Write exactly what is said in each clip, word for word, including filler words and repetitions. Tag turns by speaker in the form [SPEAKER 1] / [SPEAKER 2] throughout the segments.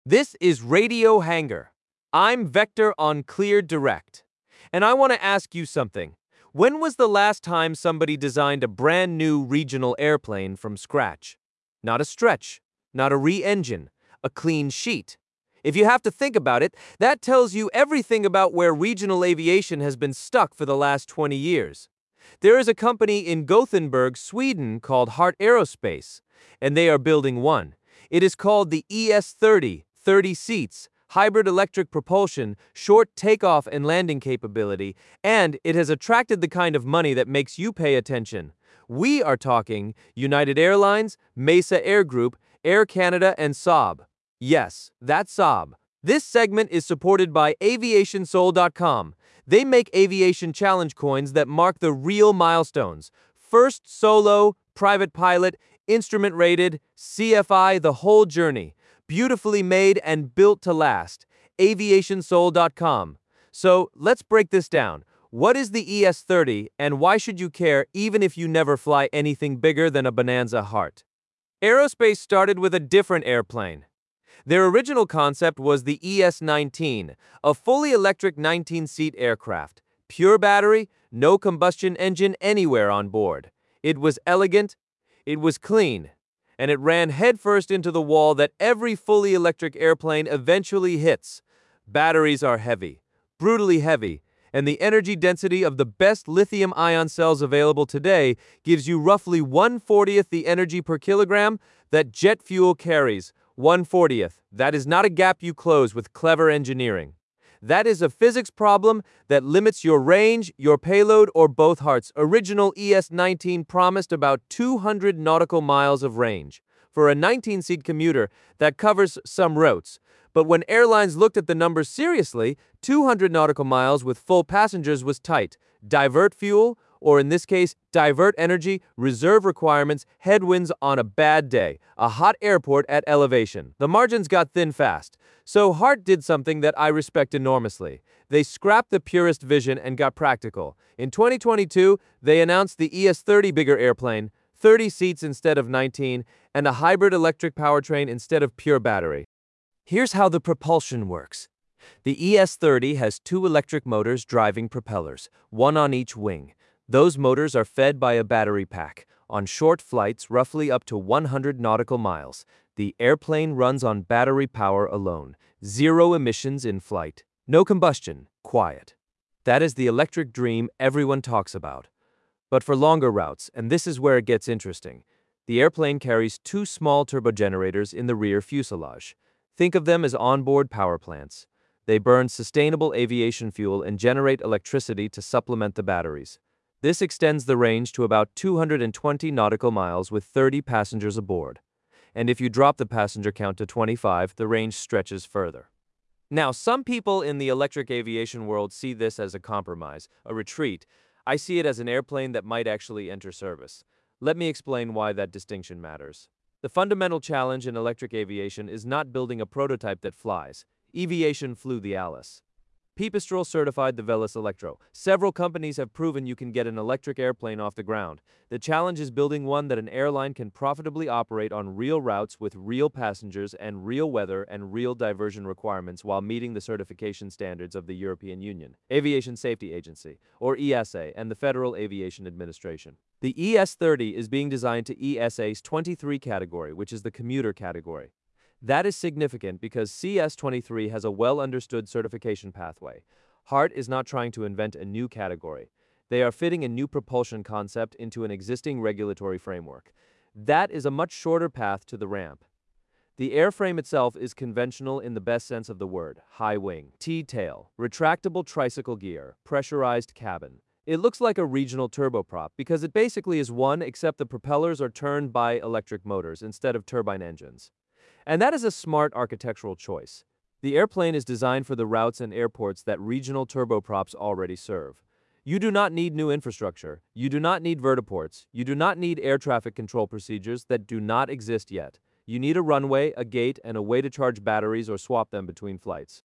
[SPEAKER 1] This is Radio Hangar. I'm Vector on Clear Direct. And I want to ask you something. When was the last time somebody designed a brand new regional airplane from scratch? Not a stretch, not a re-engine, a clean sheet. If you have to think about it, that tells you everything about where regional aviation has been stuck for the last twenty years. There is a company in Gothenburg, Sweden called Heart Aerospace, and they are building one. It is called the E S thirty, thirty seats, hybrid electric propulsion, short takeoff and landing capability, and it has attracted the kind of money that makes you pay attention. We are talking United Airlines, Mesa Air Group, Air Canada, and Saab. Yes, that's Saab. This segment is supported by aviation soul dot com. They make aviation challenge coins that mark the real milestones. First solo, private pilot, instrument rated, C F I, the whole journey. Beautifully made and built to last. aviation soul dot com. So let's break this down. What is the E S thirty and why should you care even if you never fly anything bigger than a Bonanza Heart? Aerospace started with a different airplane. Their original concept was the E S nineteen, a fully electric nineteen-seat aircraft. Pure battery, no combustion engine anywhere on board. It was elegant, it was clean, and it ran headfirst into the wall that every fully electric airplane eventually hits. Batteries are heavy, brutally heavy, and the energy density of the best lithium-ion cells available today gives you roughly one fortieth the energy per kilogram that jet fuel carries. one fortieth. That is not a gap you close with clever engineering. That is a physics problem that limits your range, your payload, or both. Heart's original E S nineteen promised about two hundred nautical miles of range. For a nineteen-seat commuter, that covers some routes. But when airlines looked at the numbers seriously, two hundred nautical miles with full passengers was tight. Divert fuel, or in this case, divert energy, reserve requirements, headwinds on a bad day, a hot airport at elevation. The margins got thin fast. So Heart did something that I respect enormously. They scrapped the purist vision and got practical. In twenty twenty-two, they announced the E S thirty bigger airplane, thirty seats instead of nineteen, and a hybrid electric powertrain instead of pure battery. Here's how the propulsion works. The E S thirty has two electric motors driving propellers, one on each wing. Those motors are fed by a battery pack. On short flights, roughly up to one hundred nautical miles, the airplane runs on battery power alone. Zero emissions in flight. No combustion. Quiet. That is the electric dream everyone talks about. But for longer routes, and this is where it gets interesting, the airplane carries two small turbogenerators in the rear fuselage. Think of them as onboard power plants. They burn sustainable aviation fuel and generate electricity to supplement the batteries. This extends the range to about two hundred twenty nautical miles with thirty passengers aboard. And if you drop the passenger count to twenty-five, the range stretches further. Now, some people in the electric aviation world see this as a compromise, a retreat. I see it as an airplane that might actually enter service. Let me explain why that distinction matters. The fundamental challenge in electric aviation is not building a prototype that flies. Eviation flew the Alice. Pipistrel certified the Velis Electro. Several companies have proven you can get an electric airplane off the ground. The challenge is building one that an airline can profitably operate on real routes with real passengers and real weather and real diversion requirements while meeting the certification standards of the European Union, Aviation Safety Agency, or E S A, and the Federal Aviation Administration. The E S thirty is being designed to E S A's twenty-three category, which is the commuter category. That is significant because C S twenty-three has a well-understood certification pathway. Heart is not trying to invent a new category. They are fitting a new propulsion concept into an existing regulatory framework. That is a much shorter path to the ramp. The airframe itself is conventional in the best sense of the word. High wing, T-tail, retractable tricycle gear, pressurized cabin. It looks like a regional turboprop because it basically is one except the propellers are turned by electric motors instead of turbine engines. And that is a smart architectural choice. The airplane is designed for the routes and airports that regional turboprops already serve. You do not need new infrastructure. You do not need vertiports. You do not need air traffic control procedures that do not exist yet. You need a runway, a gate, and a way to charge batteries or swap them between flights.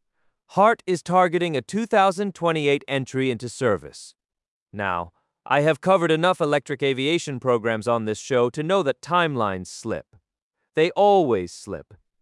[SPEAKER 1] Heart is targeting a two thousand twenty-eight entry into service. Now, I have covered enough electric aviation programs on this show to know that timelines slip. They always slip.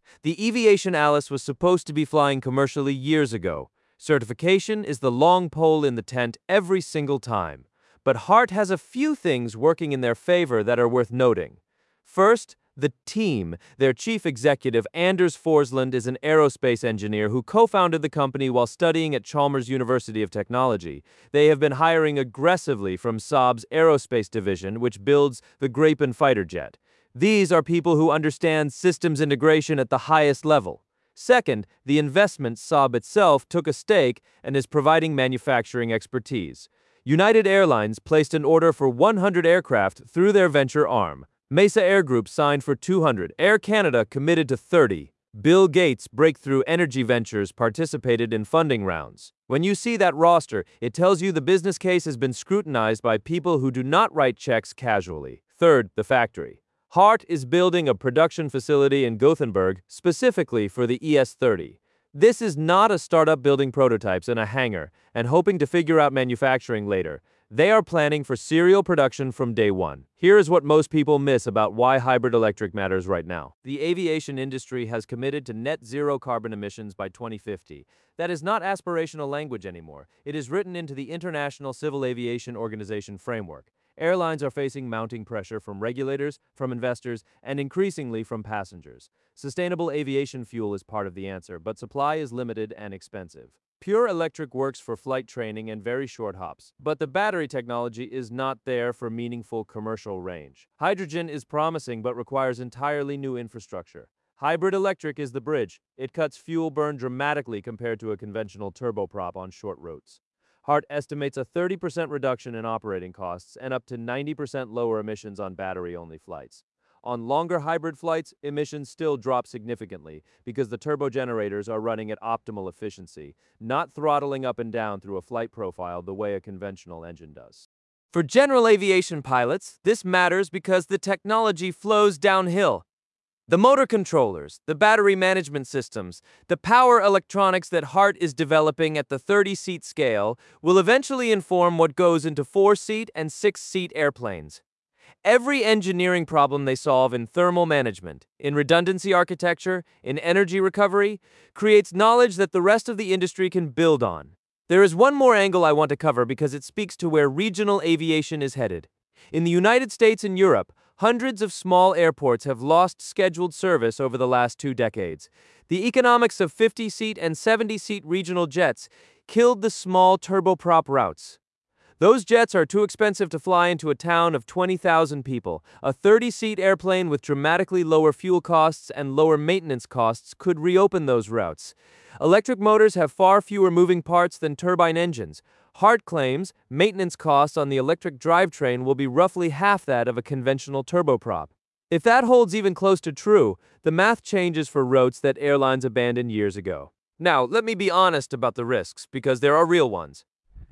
[SPEAKER 1] The Eviation Alice was supposed to be flying commercially years ago. Certification is the long pole in the tent every single time. But Hart has a few things working in their favor that are worth noting. First, the team. Their chief executive, Anders Forsland, is an aerospace engineer who co-founded the company while studying at Chalmers University of Technology. They have been hiring aggressively from Saab's aerospace division, which builds the Gripen fighter jet. These are people who understand systems integration at the highest level. Second, the investment, Saab itself, took a stake and is providing manufacturing expertise. United Airlines placed an order for one hundred aircraft through their venture arm. Mesa Air Group signed for two hundred. Air Canada committed to thirty. Bill Gates' Breakthrough Energy Ventures participated in funding rounds. When you see that roster, it tells you the business case has been scrutinized by people who do not write checks casually. Third, the factory. Hart is building a production facility in Gothenburg specifically for the E S thirty. This is not a startup building prototypes in a hangar and hoping to figure out manufacturing later. They are planning for serial production from day one. Here is what most people miss about why hybrid electric matters right now. The aviation industry has committed to net zero carbon emissions by twenty fifty. That is not aspirational language anymore. It is written into the International Civil Aviation Organization framework. Airlines are facing mounting pressure from regulators, from investors, and increasingly from passengers. Sustainable aviation fuel is part of the answer, but supply is limited and expensive. Pure electric works for flight training and very short hops, but the battery technology is not there for meaningful commercial range. Hydrogen is promising but requires entirely new infrastructure. Hybrid electric is the bridge. It cuts fuel burn dramatically compared to a conventional turboprop on short routes. Hart estimates a thirty percent reduction in operating costs and up to ninety percent lower emissions on battery-only flights. On longer hybrid flights, emissions still drop significantly because the turbogenerators are running at optimal efficiency, not throttling up and down through a flight profile the way a conventional engine does. For general aviation pilots, this matters because the technology flows downhill. The motor controllers, the battery management systems, the power electronics that Hart is developing at the thirty-seat scale will eventually inform what goes into four-seat and six-seat airplanes. Every engineering problem they solve in thermal management, in redundancy architecture, in energy recovery, creates knowledge that the rest of the industry can build on. There is one more angle I want to cover because it speaks to where regional aviation is headed. In the United States and Europe, hundreds of small airports have lost scheduled service over the last two decades. The economics of fifty-seat and seventy-seat regional jets killed the small turboprop routes. Those jets are too expensive to fly into a town of twenty thousand people. A thirty-seat airplane with dramatically lower fuel costs and lower maintenance costs could reopen those routes. Electric motors have far fewer moving parts than turbine engines. Hart claims maintenance costs on the electric drivetrain will be roughly half that of a conventional turboprop. If that holds even close to true, the math changes for routes that airlines abandoned years ago. Now, let me be honest about the risks, because there are real ones.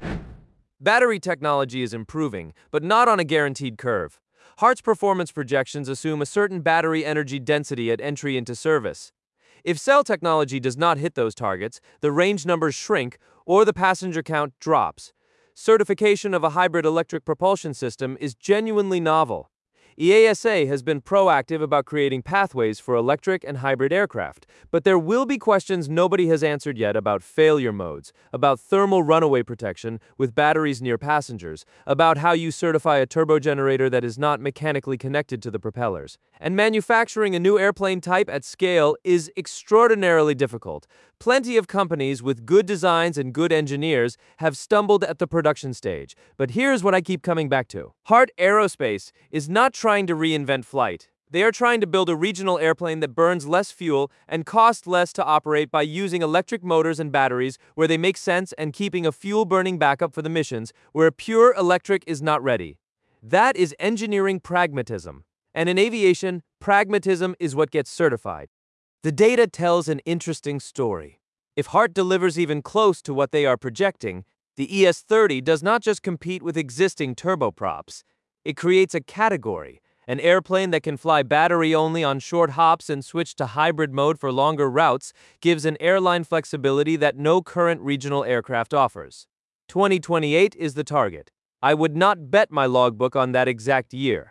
[SPEAKER 1] Battery technology is improving, but not on a guaranteed curve. Hart's performance projections assume a certain battery energy density at entry into service. If cell technology does not hit those targets, the range numbers shrink or the passenger count drops. Certification of a hybrid electric propulsion system is genuinely novel. E A S A has been proactive about creating pathways for electric and hybrid aircraft, but there will be questions nobody has answered yet about failure modes, about thermal runaway protection with batteries near passengers, about how you certify a turbogenerator that is not mechanically connected to the propellers. And manufacturing a new airplane type at scale is extraordinarily difficult. Plenty of companies with good designs and good engineers have stumbled at the production stage. But here's what I keep coming back to. Hart Aerospace is not trying to reinvent flight. They are trying to build a regional airplane that burns less fuel and costs less to operate by using electric motors and batteries where they make sense and keeping a fuel-burning backup for the missions where pure electric is not ready. That is engineering pragmatism. And in aviation, pragmatism is what gets certified. The data tells an interesting story. If Hart delivers even close to what they are projecting, the E S thirty does not just compete with existing turboprops. It creates a category, an airplane that can fly battery only on short hops and switch to hybrid mode for longer routes, gives an airline flexibility that no current regional aircraft offers. twenty twenty-eight is the target. I would not bet my logbook on that exact year.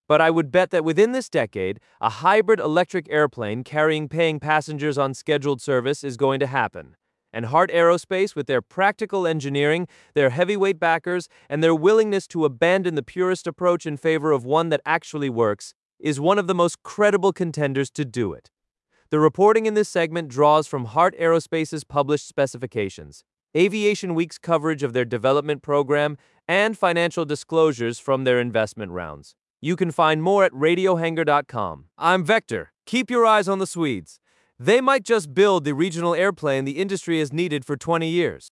[SPEAKER 1] But I would bet that within this decade, a hybrid electric airplane carrying paying passengers on scheduled service is going to happen. And Heart Aerospace, with their practical engineering, their heavyweight backers, and their willingness to abandon the purist approach in favor of one that actually works, is one of the most credible contenders to do it. The reporting in this segment draws from Heart Aerospace's published specifications, Aviation Week's coverage of their development program, and financial disclosures from their investment rounds. You can find more at radio hangar dot com. I'm Vector. Keep your eyes on the Swedes. They might just build the regional airplane the industry has needed for twenty years.